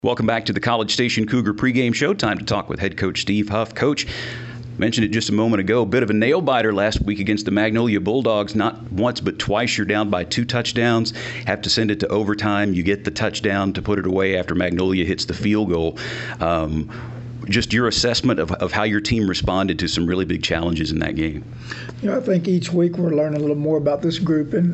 Welcome back to the College Station Cougar pregame show. Time to talk with head coach Steve Huff. Coach, mentioned it just a moment ago, a bit of a nail-biter last week against the Magnolia Bulldogs. Not once but twice you're down by 2 touchdowns, have to send it to overtime. You get the touchdown to put it away after Magnolia hits the field goal. Just your assessment of how your team responded to some really big challenges in that game. I think each week we're learning a little more about this group, and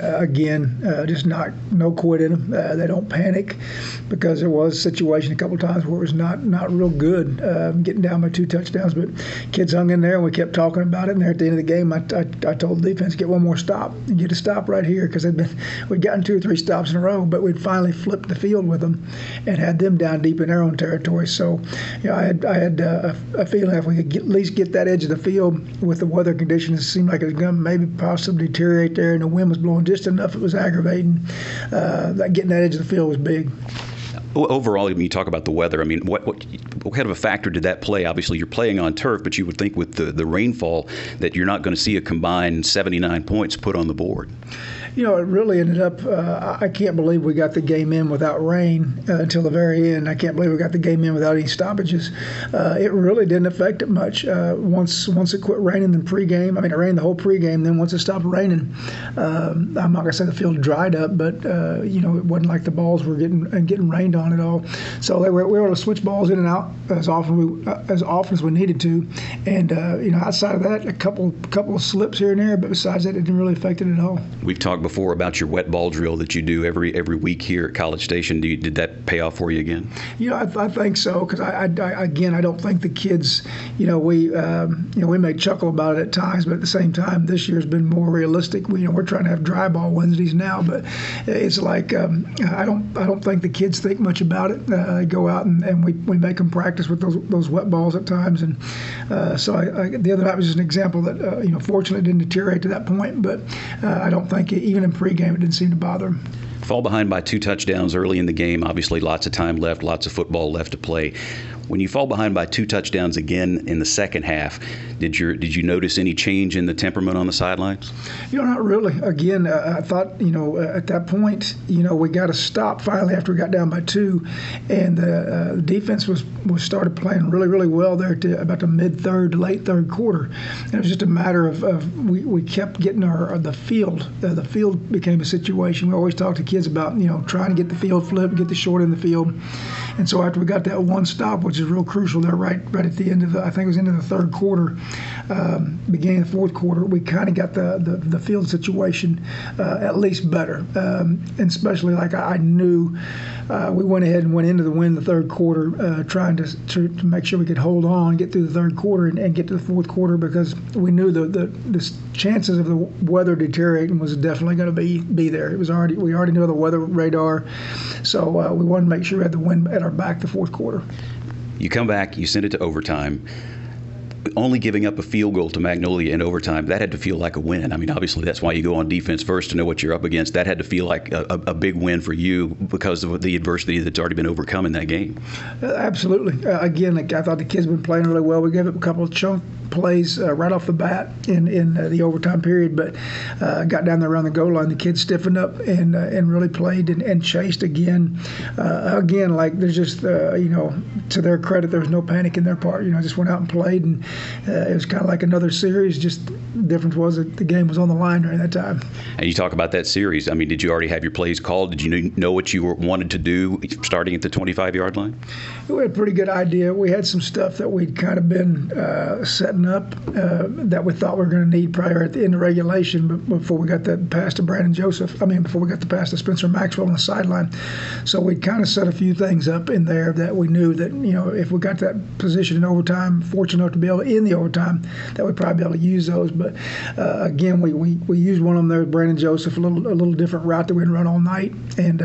just no quit in them. They don't panic, because there was a situation a couple of times where it was not real good, getting down by 2 touchdowns, but kids hung in there and we kept talking about it. And there at the end of the game, I told the defense, get one more stop and get a stop right here, because we'd gotten 2 or 3 stops in a row, but we'd finally flipped the field with them and had them down deep in their own territory. So I had a feeling if we could at least get that edge of the field with the weather conditions, it seemed like it was going to maybe possibly deteriorate there, and the wind was blowing just enough it was aggravating. Getting that edge of the field was big. Overall, when you talk about the weather, I mean, what kind of a factor did that play? Obviously, you're playing on turf, but you would think with the rainfall that you're not going to see a combined 79 points put on the board. It really ended up, I can't believe we got the game in without rain until the very end. I can't believe we got the game in without any stoppages. It really didn't affect it much. Once it quit raining in pregame, it rained the whole pregame, then once it stopped raining, I'm not going to say the field dried up, but, it wasn't like the balls were getting rained on at all. So we were able to switch balls in and out as often as we needed to. And, outside of that, a couple of slips here and there, but besides that, it didn't really affect it at all. We've talked before about your wet ball drill that you do every week here at College Station. Did that pay off for you again? I think so, because I don't think the kids, we may chuckle about it at times, but at the same time, this year's been more realistic. We're trying to have dry ball Wednesdays now, but it's like I don't think the kids think much about it. They go out and we make them practice with those wet balls at times, and so the other night was just an example that fortunately didn't deteriorate to that point, but I don't think even in pregame it didn't seem to bother them. Fall behind by 2 touchdowns early in the game. Obviously, lots of time left, lots of football left to play. When you fall behind by 2 touchdowns again in the second half, did you notice any change in the temperament on the sidelines? Not really. Again, I thought, at that point, we got to stop finally after we got down by 2, and the defense was started playing really, really well there to about the mid-third, late third quarter. And it was just a matter of we kept getting the field. The field became a situation. We always talk to kids about, trying to get the field flipped, get the short in the field. And so after we got that one stop, which is real crucial there, right at the end of I think it was into the third quarter, beginning of the fourth quarter, we kind of got the field situation at least better. And especially like I knew we went ahead and went into the win the third quarter, trying to make sure we could hold on, get through the third quarter, and get to the fourth quarter, because we knew the chances of the weather deteriorating was definitely going to be there. We already knew the weather radar, so we wanted to make sure we had the wind at our back the fourth quarter. You come back, you send it to overtime. Only giving up a field goal to Magnolia in overtime, that had to feel like a win. Obviously, that's why you go on defense first to know what you're up against. That had to feel like a big win for you because of the adversity that's already been overcome in that game. Absolutely. Again, I thought the kids have been playing really well. We gave up a couple of chunk plays right off the bat in the overtime period, but got down there around the goal line. The kids stiffened up and really played and chased again. Like there's just, to their credit, there was no panic in their part. Just went out and played, and it was kind of like another series. Just the difference was that the game was on the line during that time. And you talk about that series. Did you already have your plays called? Did you know what you wanted to do starting at the 25-yard line? We had a pretty good idea. We had some stuff that we'd kind of been setting up that we thought we were going to need prior at the end of regulation, but before we got that pass to Brandon Joseph. Before we got the pass to Spencer Maxwell on the sideline. So we kind of set a few things up in there that we knew that, if we got that position in overtime, fortunate enough to be able to end the overtime, that we'd probably be able to use those. But again, we used one of them there, Brandon Joseph, a little different route that we didn't run all night, and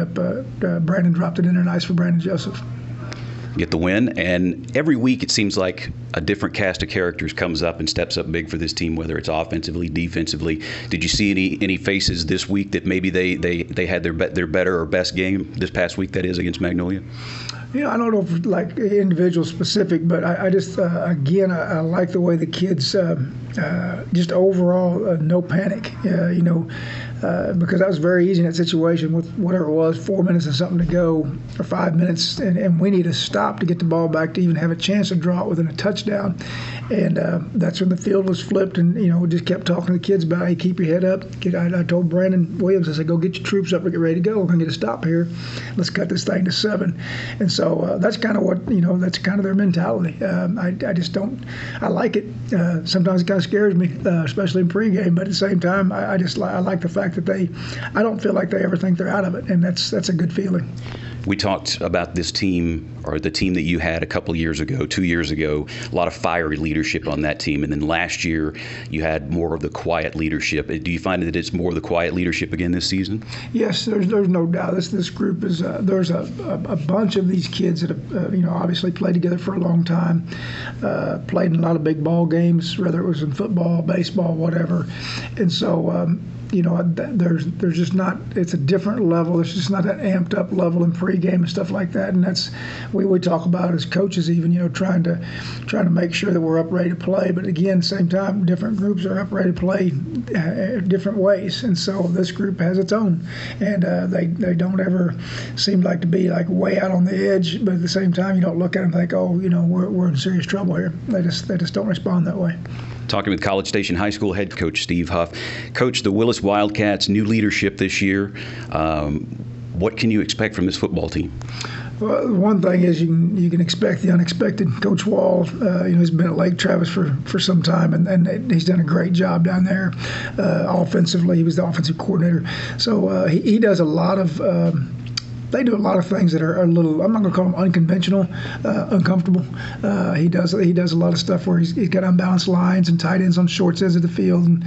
Brandon dropped it in there nice for Brandon Joseph. Get the win, and every week it seems like a different cast of characters comes up and steps up big for this team, whether it's offensively, defensively. Did you see any faces this week that maybe they had their better or best game this past week, that is, against Magnolia? I don't know if like individual specific, but I just I like the way the kids just overall no panic. because that was very easy in that situation with whatever it was, 4 minutes and something to go, or 5 minutes, and we need to stop to get the ball back to even have a chance to draw it within a touchdown. And that's when the field was flipped, and we just kept talking to the kids about, hey, keep your head up. I told Brandon Williams, I said, go get your troops up and get ready to go. We're going to get a stop here. Let's cut this thing to 7. And so that's kind of what, that's kind of their mentality. I just don't, I like it. Sometimes it kind of scares me, especially in pregame, but at the same time, I like the fact that I don't feel like they ever think they're out of it, and that's a good feeling. We talked about this team, or the team that you had a couple years ago, 2 years ago, a lot of fiery leadership on that team. And then last year, you had more of the quiet leadership. Do you find that it's more of the quiet leadership again this season? Yes, there's no doubt. This group is, there's a bunch of these kids that have, obviously played together for a long time, played in a lot of big ball games, whether it was in football, baseball, whatever. And so, there's just not, it's a different level. There's just not that amped up level in pregame and stuff like that. And that's, we talk about as coaches even, trying to make sure that we're up ready to play. But again, at the same time, different groups are up ready to play different ways. And so this group has its own. And they don't ever seem like to be like way out on the edge. But at the same time, you don't look at them and think, we're in serious trouble here. They just don't respond that way. Talking with College Station High School head coach Steve Huff. Coach, the Willis Wildcats, new leadership this year. What can you expect from this football team? Well, one thing is you can expect the unexpected. Coach Wall, he's been at Lake Travis for some time, and he's done a great job down there. Offensively, he was the offensive coordinator. So he does a lot of they do a lot of things that are a little, I'm not going to call them unconventional, uncomfortable. He does a lot of stuff where he's got unbalanced lines and tight ends on short ends of the field, and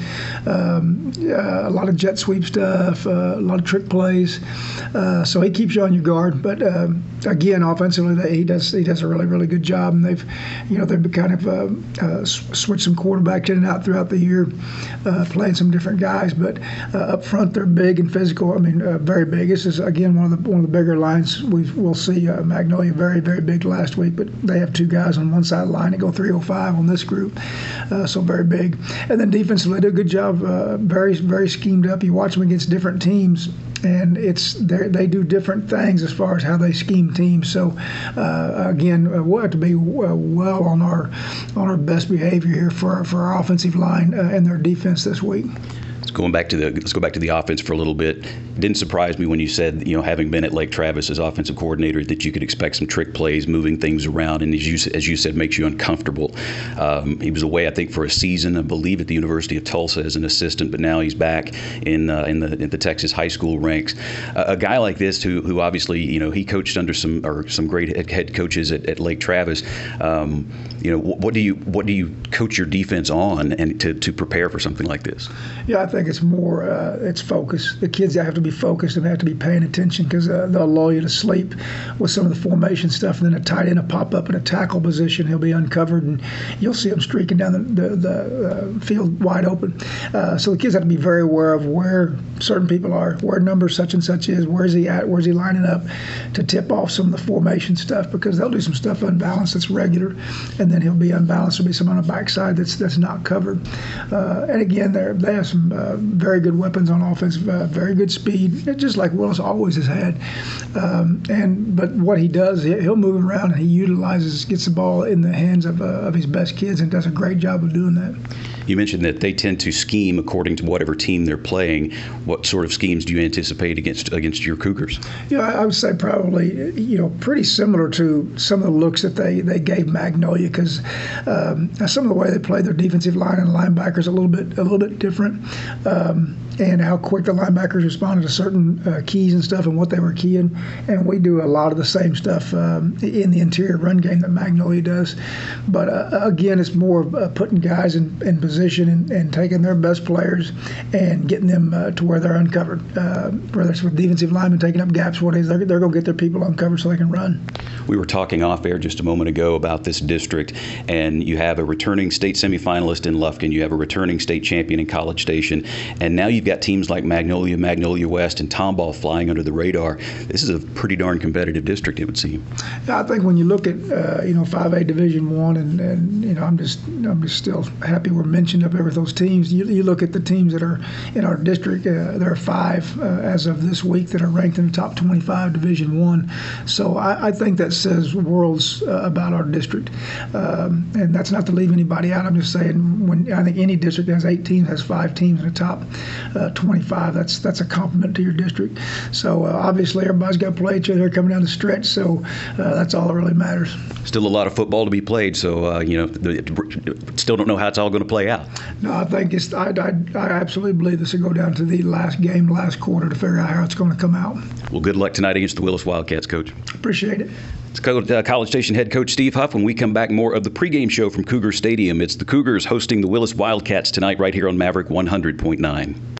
a lot of jet sweep stuff, a lot of trick plays. So he keeps you on your guard. But again, offensively, he does a really, really good job. And they've kind of switched some quarterbacks in and out throughout the year, playing some different guys. But up front, they're big and physical. I mean, very big. This is again one of the bigger lines. We'll see Magnolia very, very big last week, but they have 2 guys on one side of the line that go 305 on this group, so very big. And then defensively, they do a good job, very, very schemed up. You watch them against different teams, and they do different things as far as how they scheme teams. So again, we'll have to be well on our best behavior here for our offensive line and their defense this week. Let's go back to the offense for a little bit. It didn't surprise me when you said, having been at Lake Travis as offensive coordinator, that you could expect some trick plays, moving things around, and as you said, makes you uncomfortable. He was away, I think, for a season, I believe, at the University of Tulsa as an assistant, but now he's back in the Texas high school ranks. A guy like this, who obviously, he coached under some great head coaches at Lake Travis. What do you coach your defense on, and to prepare for something like this? Yeah, I think it's more it's focus. The kids have to be focused and have to be paying attention, because they'll lull you to sleep with some of the formation stuff, and then a tight end will pop up in a tackle position. He'll be uncovered, and you'll see him streaking down the field wide open. So the kids have to be very aware of where certain people are, where number such and such is, where's he at, where's he lining up, to tip off some of the formation stuff, because they'll do some stuff unbalanced that's regular, and then he'll be unbalanced. There'll be some on the backside that's not covered. And again, they have some very good weapons on offense, very good speed, just like Willis always has had. But what he does, he'll move around, and he gets the ball in the hands of his best kids, and does a great job of doing that. You mentioned that they tend to scheme according to whatever team they're playing. What sort of schemes do you anticipate against your Cougars? I would say probably, pretty similar to some of the looks that they gave Magnolia, because some of the way they play their defensive line and linebackers a little bit different, and how quick the linebackers responded to certain keys and stuff, and what they were keying. And we do a lot of the same stuff in the interior run game that Magnolia does. But again, it's more of putting guys in position and taking their best players and getting them to where they're uncovered. Whether it's with defensive linemen taking up gaps, they're going to get their people uncovered so they can run. We were talking off air just a moment ago about this district, and you have a returning state semifinalist in Lufkin. You have a returning state champion in College Station, and now you've you've got teams like Magnolia, Magnolia West, and Tomball flying under the radar. This is a pretty darn competitive district, it would seem. I think when you look at 5A Division I, and I'm just still happy we're mentioned up there with those teams. You look at the teams that are in our district. There are 5 as of this week that are ranked in the top 25 Division I. So I think that says worlds about our district, and that's not to leave anybody out. I'm just saying, when I think any district that has 8 teams has 5 teams in the top 25. That's a compliment to your district. So obviously everybody's got to play each other coming down the stretch. So that's all that really matters. Still a lot of football to be played. So still don't know how it's all going to play out. No, I think I absolutely believe this will go down to the last game, last quarter, to figure out how it's going to come out. Well, good luck tonight against the Willis Wildcats, Coach. Appreciate it. It's College Station head coach Steve Huff. When we come back, more of the pregame show from Cougar Stadium. It's the Cougars hosting the Willis Wildcats tonight right here on Maverick 100.9.